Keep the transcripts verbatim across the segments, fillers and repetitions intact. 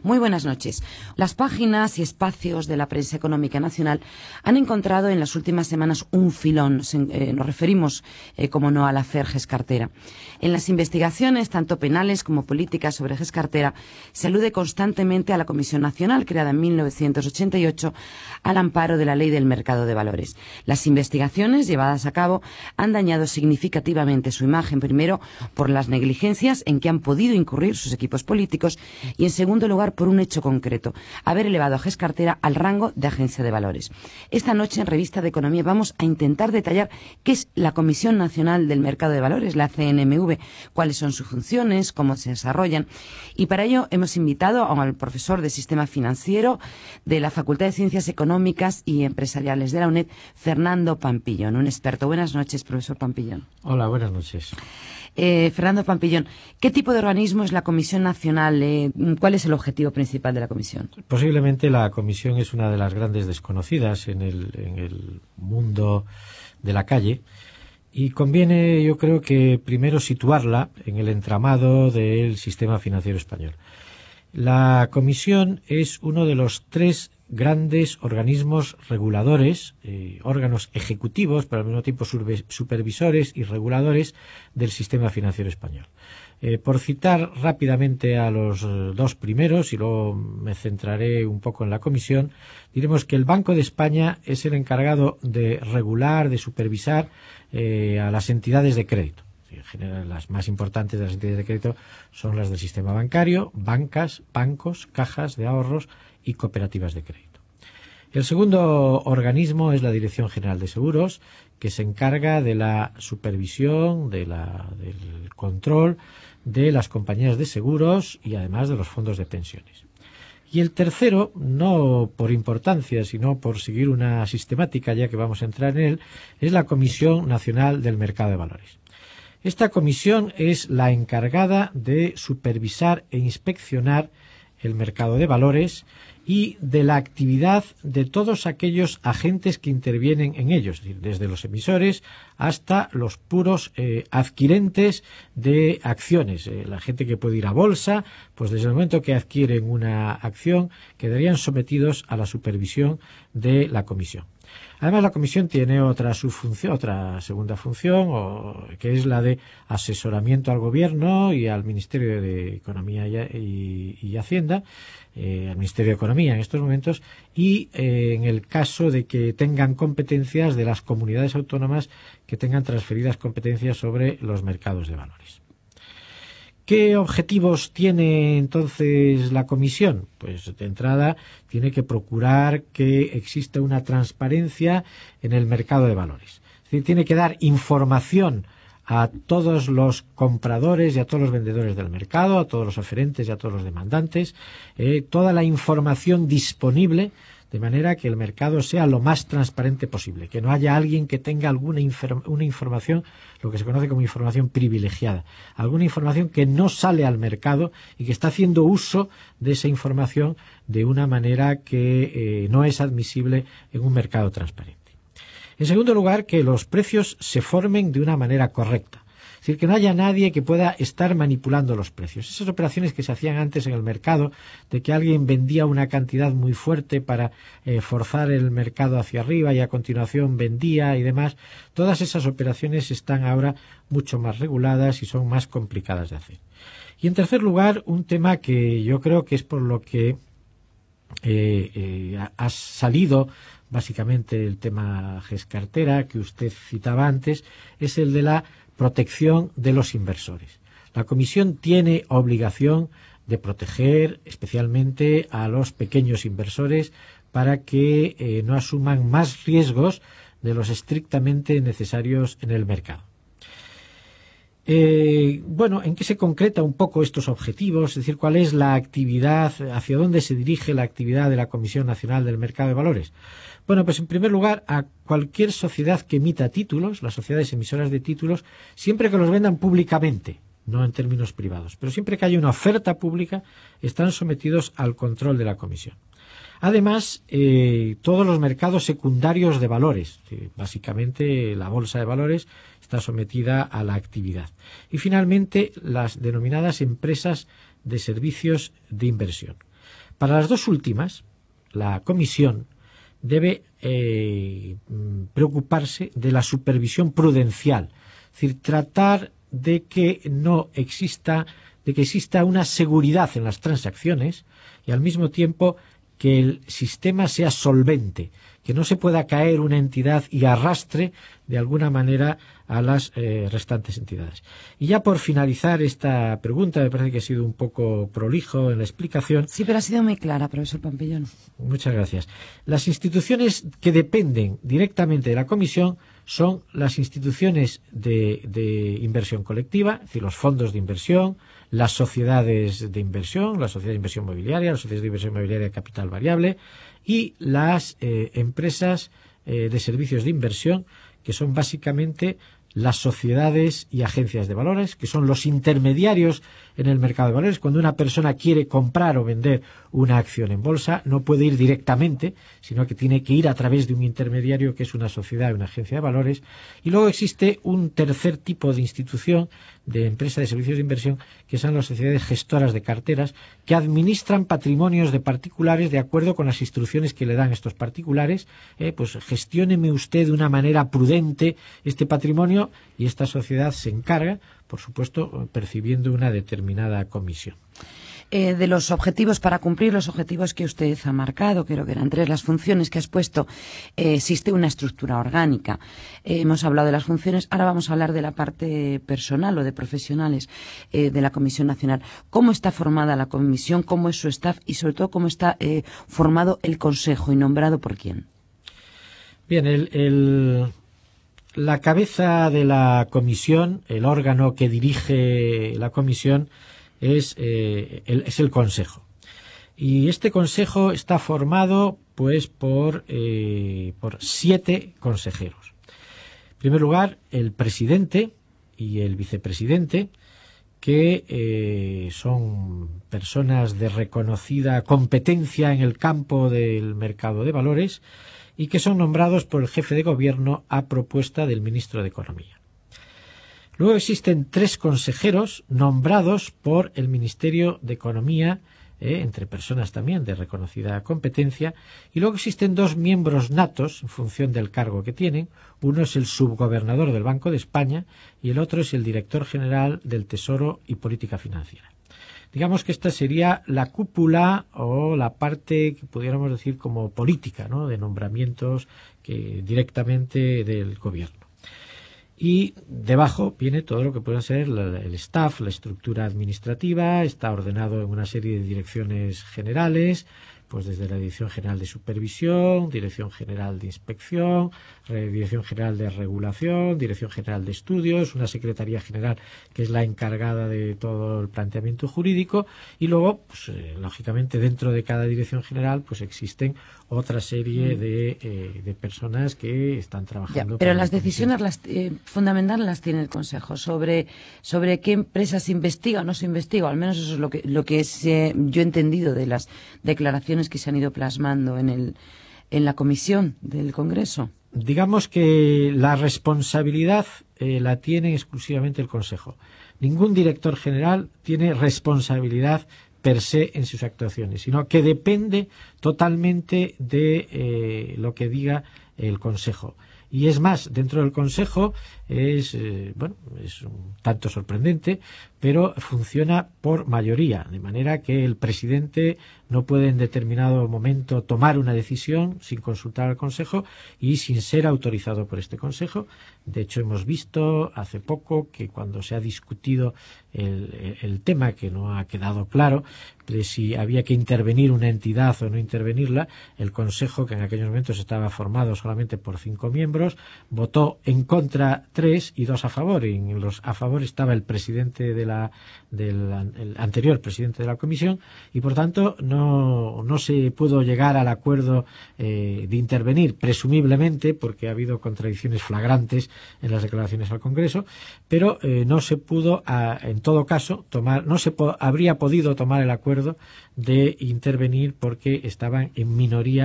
Muy buenas noches. Las páginas y espacios de la prensa económica nacional han encontrado en las últimas semanas un filón. Eh, nos referimos, eh, como no, al afer Gescartera. En las investigaciones, tanto penales como políticas sobre Gescartera, se alude constantemente a la Comisión Nacional, creada en mil novecientos ochenta y ocho, al amparo de la Ley del Mercado de Valores. Las investigaciones llevadas a cabo han dañado significativamente su imagen, primero por las negligencias en que han podido incurrir sus equipos políticos y, en segundo lugar, por un hecho concreto: haber elevado a Gescartera al rango de agencia de valores. Esta noche, en Revista de Economía, vamos a intentar detallar qué es la Comisión Nacional del Mercado de Valores, la C N M V, cuáles son sus funciones, cómo se desarrollan. Y para ello hemos invitado al profesor de Sistema Financiero de la Facultad de Ciencias Económicas y Empresariales de la UNED, Fernando Pampillón, un experto. Buenas noches, profesor Pampillón. Hola, buenas noches. Eh, Fernando Pampillón, ¿qué tipo de organismo es la Comisión Nacional? Eh, ¿Cuál es el objetivo principal de la Comisión? Posiblemente la Comisión es una de las grandes desconocidas en el, en el mundo de la calle, y conviene, yo creo, que primero situarla en el entramado del sistema financiero español. La Comisión es uno de los tres grandes organismos reguladores, eh, órganos ejecutivos, pero al mismo tiempo supervisores y reguladores del sistema financiero español. Eh, por citar rápidamente a los eh, dos primeros, y luego me centraré un poco en la Comisión, diremos que el Banco de España es el encargado de regular, de supervisar eh, a las entidades de crédito. En general, las más importantes de las entidades de crédito son las del sistema bancario: bancas, bancos, cajas de ahorros y cooperativas de crédito. El segundo organismo es la Dirección General de Seguros, que se encarga de la supervisión, de la, del control de las compañías de seguros y además de los fondos de pensiones. Y el tercero, no por importancia, sino por seguir una sistemática, ya que vamos a entrar en él, es la Comisión Nacional del Mercado de Valores. Esta comisión es la encargada de supervisar e inspeccionar el mercado de valores y de la actividad de todos aquellos agentes que intervienen en ellos, es decir, desde los emisores hasta los puros eh, adquirentes de acciones. Eh, la gente que puede ir a bolsa, pues desde el momento que adquieren una acción, quedarían sometidos a la supervisión de la comisión. Además, la Comisión tiene otra subfunción, otra segunda función, o, que es la de asesoramiento al Gobierno y al Ministerio de Economía y, y, y Hacienda, eh, al Ministerio de Economía en estos momentos, y eh, en el caso de que tengan competencias de las comunidades autónomas que tengan transferidas competencias sobre los mercados de valores. ¿Qué objetivos tiene entonces la Comisión? Pues de entrada tiene que procurar que exista una transparencia en el mercado de valores. Es decir, tiene que dar información a todos los compradores y a todos los vendedores del mercado, a todos los oferentes y a todos los demandantes, eh, toda la información disponible, de manera que el mercado sea lo más transparente posible, que no haya alguien que tenga alguna infer- una información, lo que se conoce como información privilegiada, alguna información que no sale al mercado y que está haciendo uso de esa información de una manera que eh, no es admisible en un mercado transparente. En segundo lugar, que los precios se formen de una manera correcta. Es decir, que no haya nadie que pueda estar manipulando los precios. Esas operaciones que se hacían antes en el mercado, de que alguien vendía una cantidad muy fuerte para eh, forzar el mercado hacia arriba y a continuación vendía y demás, todas esas operaciones están ahora mucho más reguladas y son más complicadas de hacer. Y en tercer lugar, un tema que yo creo que es por lo que eh, eh, ha salido básicamente el tema Gescartera, que usted citaba antes, es el de la protección de los inversores. La Comisión tiene obligación de proteger especialmente a los pequeños inversores para que eh, no asuman más riesgos de los estrictamente necesarios en el mercado. Eh, bueno, ¿en qué se concreta un poco estos objetivos? Es decir, ¿cuál es la actividad, hacia dónde se dirige la actividad de la Comisión Nacional del Mercado de Valores? Bueno, pues en primer lugar, a cualquier sociedad que emita títulos, las sociedades emisoras de títulos, siempre que los vendan públicamente, no en términos privados, pero siempre que haya una oferta pública, están sometidos al control de la Comisión. Además, eh, todos los mercados secundarios de valores, eh, básicamente la bolsa de valores, está sometida a la actividad. Y finalmente, las denominadas empresas de servicios de inversión. Para las dos últimas, la Comisión debe eh, preocuparse de la supervisión prudencial, es decir, tratar de que no exista, de que exista una seguridad en las transacciones y al mismo tiempo que el sistema sea solvente, que no se pueda caer una entidad y arrastre de alguna manera a las eh, restantes entidades. Y ya por finalizar esta pregunta, me parece que he sido un poco prolijo en la explicación. Sí, pero ha sido muy clara, profesor Pampillón. Muchas gracias. Las instituciones que dependen directamente de la Comisión son las instituciones de, de inversión colectiva, es decir, los fondos de inversión, las sociedades de inversión, la sociedad de inversión mobiliaria, las sociedades de inversión mobiliaria de capital variable y las eh, empresas eh, de servicios de inversión, que son básicamente las sociedades y agencias de valores, que son los intermediarios en el mercado de valores. Cuando una persona quiere comprar o vender una acción en bolsa, no puede ir directamente, sino que tiene que ir a través de un intermediario, que es una sociedad o una agencia de valores. Y luego existe un tercer tipo de institución, de empresa de servicios de inversión, que son las sociedades gestoras de carteras, que administran patrimonios de particulares de acuerdo con las instrucciones que le dan estos particulares. Eh, pues gestióneme usted de una manera prudente este patrimonio, y esta sociedad se encarga, por supuesto, percibiendo una determinada comisión. Eh, de los objetivos, para cumplir los objetivos que usted ha marcado, creo que eran tres las funciones que has puesto, eh, existe una estructura orgánica. Eh, hemos hablado de las funciones, ahora vamos a hablar de la parte personal o de profesionales eh, de la Comisión Nacional. ¿Cómo está formada la Comisión? ¿Cómo es su staff? Y sobre todo, ¿cómo está eh, formado el Consejo y nombrado por quién? Bien, el... el... La cabeza de la comisión, el órgano que dirige la comisión, es, eh, el, es el Consejo. Y este Consejo está formado pues por, eh, por siete consejeros. En primer lugar, el presidente y el vicepresidente, que eh, son personas de reconocida competencia en el campo del mercado de valores, y que son nombrados por el jefe de gobierno a propuesta del ministro de Economía. Luego existen tres consejeros nombrados por el Ministerio de Economía, eh, entre personas también de reconocida competencia, y luego existen dos miembros natos en función del cargo que tienen. Uno es el subgobernador del Banco de España y el otro es el director general del Tesoro y Política Financiera. Digamos que esta sería la cúpula o la parte que pudiéramos decir como política, ¿no?, de nombramientos que directamente del gobierno. Y debajo viene todo lo que puede ser la, el staff, la estructura administrativa. Está ordenado en una serie de direcciones generales, pues desde la Dirección General de Supervisión, Dirección General de Inspección, Dirección General de Regulación, Dirección General de Estudios, una Secretaría General que es la encargada de todo el planteamiento jurídico, y luego, pues, eh, lógicamente, dentro de cada Dirección General pues existen otra serie de, eh, de personas que están trabajando. Ya, pero las decisiones las, eh, fundamentales las tiene el Consejo sobre, sobre qué empresas se investiga o no se investiga, al menos eso es lo que, lo que es, eh, yo he entendido de las declaraciones que se han ido plasmando en, el, en la comisión del Congreso. Digamos que la responsabilidad eh, la tiene exclusivamente el Consejo. Ningún director general tiene responsabilidad per se en sus actuaciones, sino que depende totalmente de eh, lo que diga el Consejo. Y es más, dentro del Consejo es, eh, bueno, es un tanto sorprendente, pero funciona por mayoría, de manera que el presidente no puede en determinado momento tomar una decisión sin consultar al Consejo y sin ser autorizado por este Consejo. De hecho, hemos visto hace poco que cuando se ha discutido el, el tema, que no ha quedado claro de si había que intervenir una entidad o no intervenirla, el Consejo, que en aquellos momentos estaba formado solamente por cinco miembros, votó en contra tres y dos a favor. Y en los a favor estaba el presidente de la del el anterior presidente de la comisión, y por tanto no, no se pudo llegar al acuerdo eh, de intervenir, presumiblemente porque ha habido contradicciones flagrantes en las declaraciones al Congreso, pero eh, no se pudo, a, en todo caso, tomar, no se po habría podido tomar el acuerdo de intervenir porque estaban en minoría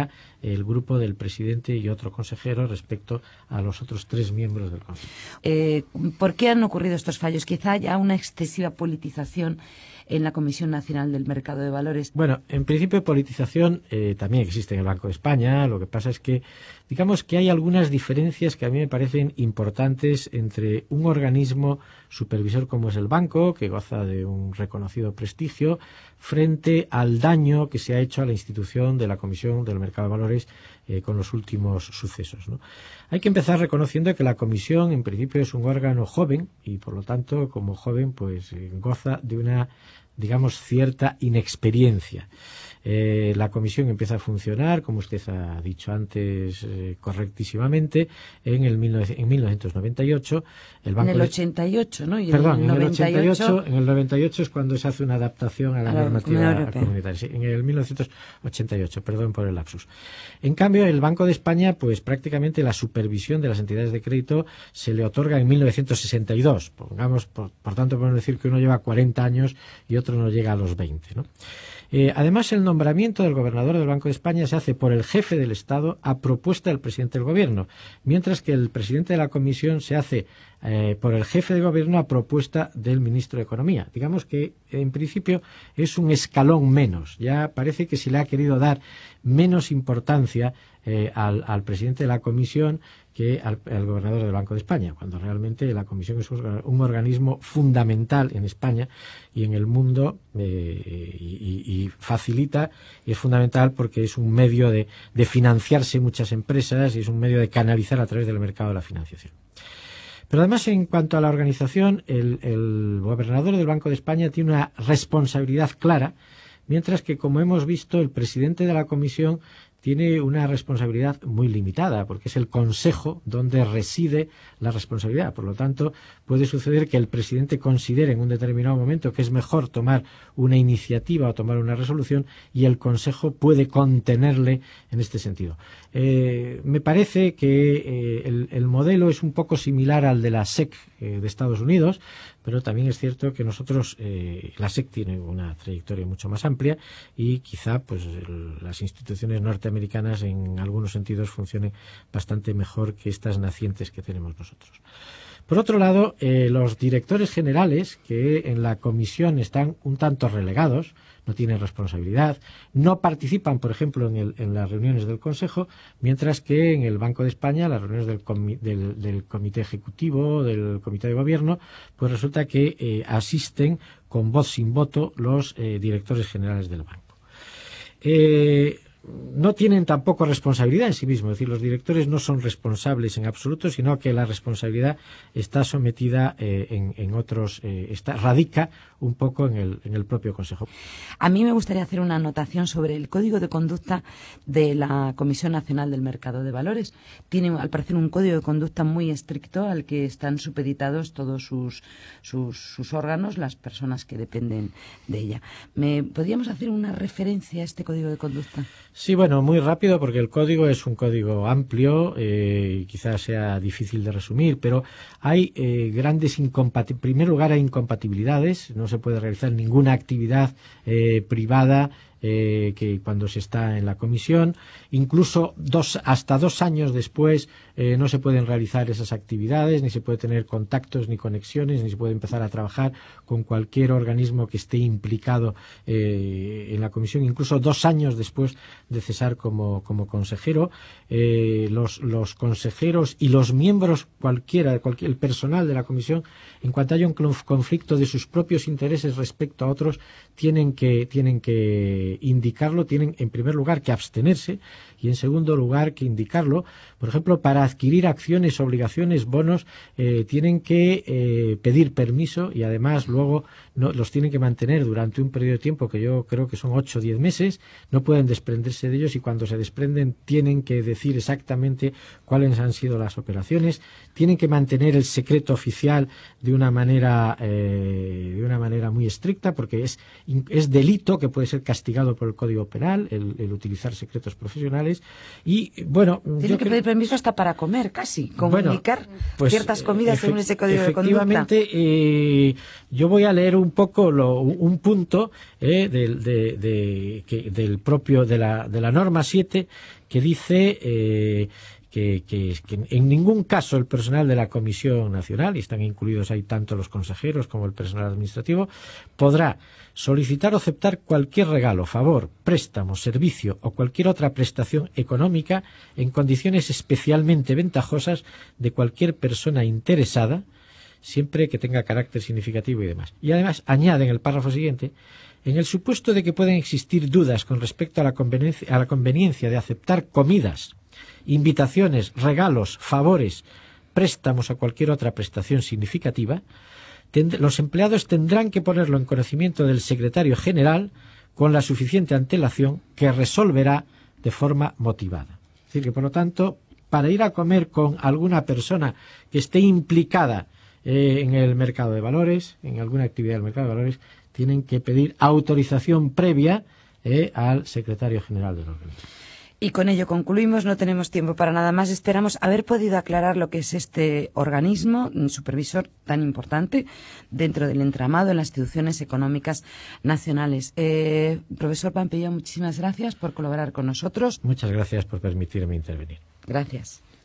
el grupo del presidente y otro consejero respecto a los otros tres miembros del Consejo. Eh, ¿Por qué han ocurrido estos fallos? Quizá haya una excesiva politización en la Comisión Nacional del Mercado de Valores. Bueno, en principio politización eh, también existe en el Banco de España. Lo que pasa es que, digamos que hay algunas diferencias que a mí me parecen importantes entre un organismo supervisor como es el banco, que goza de un reconocido prestigio, frente al daño que se ha hecho a la institución de la Comisión del Mercado de Valores eh, con los últimos sucesos, ¿no? Hay que empezar reconociendo que la Comisión en principio es un órgano joven y por lo tanto como joven pues eh, goza de una, digamos, cierta inexperiencia. Eh, la comisión empieza a funcionar, como usted ha dicho antes, eh, correctísimamente, en el mil novecientos noventa y ocho. El banco en el ochenta y ocho, ¿no? Y Perdón, en el, en el ochenta y ocho, noventa y ocho, en el noventa y ocho es cuando se hace una adaptación a la, a la normativa comunitaria. Sí, en el mil novecientos ochenta y ocho, perdón por el lapsus. En cambio, el Banco de España, pues prácticamente la supervisión de las entidades de crédito se le otorga en mil novecientos sesenta y dos. Pongamos, por, por tanto, podemos decir que uno lleva cuarenta años y otro no llega a los veinte, ¿no? Eh, además, el nombramiento del gobernador del Banco de España se hace por el jefe del Estado a propuesta del presidente del Gobierno, mientras que el presidente de la Comisión se hace eh, por el jefe de Gobierno a propuesta del ministro de Economía. Digamos que, en principio, es un escalón menos. Ya parece que se le ha querido dar menos importancia eh, al, al presidente de la Comisión que al, al gobernador del Banco de España, cuando realmente la Comisión es un organismo fundamental en España y en el mundo eh, y, y facilita, y es fundamental porque es un medio de, de financiarse muchas empresas y es un medio de canalizar a través del mercado de la financiación. Pero además, en cuanto a la organización, el, el gobernador del Banco de España tiene una responsabilidad clara, mientras que, como hemos visto, el presidente de la Comisión tiene una responsabilidad muy limitada, porque es el Consejo donde reside la responsabilidad. Por lo tanto, puede suceder que el presidente considere en un determinado momento que es mejor tomar una iniciativa o tomar una resolución y el Consejo puede contenerle en este sentido. Eh, me parece que eh, el, el modelo es un poco similar al de la S E C eh, de Estados Unidos, pero también es cierto que nosotros, eh, la S E C tiene una trayectoria mucho más amplia y quizá pues el, las instituciones norteamericanas en algunos sentidos funcionen bastante mejor que estas nacientes que tenemos nosotros. Por otro lado, eh, los directores generales, que en la comisión están un tanto relegados, no tienen responsabilidad, no participan, por ejemplo, en, el, en las reuniones del Consejo, mientras que en el Banco de España, las reuniones del, comi, del, del Comité Ejecutivo, del Comité de Gobierno, pues resulta que eh, asisten con voz sin voto los eh, directores generales del banco. Eh, no tienen tampoco responsabilidad en sí mismos, es decir, los directores no son responsables en absoluto, sino que la responsabilidad está sometida eh, en, en otros, eh, está, radica un poco en el, en el propio Consejo. A mí me gustaría hacer una anotación sobre el código de conducta de la Comisión Nacional del Mercado de Valores. Tiene, al parecer, un código de conducta muy estricto al que están supeditados todos sus, sus, sus órganos, las personas que dependen de ella. ¿Me podríamos hacer una referencia a este código de conducta? Sí, bueno, muy rápido porque el código es un código amplio eh, y quizás sea difícil de resumir, pero hay eh, grandes incompatibilidades. En primer lugar, hay incompatibilidades. No se puede realizar ninguna actividad eh, privada eh, que cuando se está en la comisión. Incluso dos, hasta dos años después eh, no se pueden realizar esas actividades, ni se puede tener contactos ni conexiones, ni se puede empezar a trabajar con cualquier organismo que esté implicado eh, en la comisión. Incluso dos años después de cesar como, como consejero, eh, los, los consejeros y los miembros cualquiera, cualquier, el personal de la comisión, en cuanto haya un conflicto de sus propios intereses respecto a otros, tienen que, tienen que indicarlo, tienen en primer lugar que abstenerse y en segundo lugar que indicarlo. Por ejemplo, para adquirir acciones, obligaciones, bonos, eh, tienen que eh, pedir permiso y además luego no, los tienen que mantener durante un periodo de tiempo que yo creo que son ocho o diez meses, no pueden desprenderse de ellos y cuando se desprenden tienen que decir exactamente cuáles han sido las operaciones, tienen que mantener el secreto oficial de una manera, eh, de una manera muy estricta porque es, es delito que puede ser castigado castigado por el Código Penal, el, el utilizar secretos profesionales. Y, bueno... Tiene yo que creo... pedir permiso hasta para comer, casi, comunicar bueno, pues, ciertas comidas según ese Código de Conducta. Efectivamente, eh, yo voy a leer un poco lo, un punto eh, del, de, de, que, del propio, de la, de la norma siete, que dice... Eh, Que, que, que en ningún caso el personal de la Comisión Nacional, y están incluidos ahí tanto los consejeros como el personal administrativo, podrá solicitar o aceptar cualquier regalo, favor, préstamo, servicio o cualquier otra prestación económica en condiciones especialmente ventajosas de cualquier persona interesada, siempre que tenga carácter significativo y demás. Y además añade en el párrafo siguiente: en el supuesto de que pueden existir dudas con respecto a la conveniencia, a la conveniencia de aceptar comidas, invitaciones, regalos, favores, préstamos o cualquier otra prestación significativa, los empleados tendrán que ponerlo en conocimiento del secretario general con la suficiente antelación, que resolverá de forma motivada. Es decir, que por lo tanto, para ir a comer con alguna persona que esté implicada eh, en el mercado de valores, en alguna actividad del mercado de valores, tienen que pedir autorización previa eh, al secretario general del organismo. Y con ello concluimos, no tenemos tiempo para nada más. Esperamos haber podido aclarar lo que es este organismo, un supervisor tan importante dentro del entramado en las instituciones económicas nacionales. Eh, profesor Pampillón, muchísimas gracias por colaborar con nosotros. Muchas gracias por permitirme intervenir. Gracias.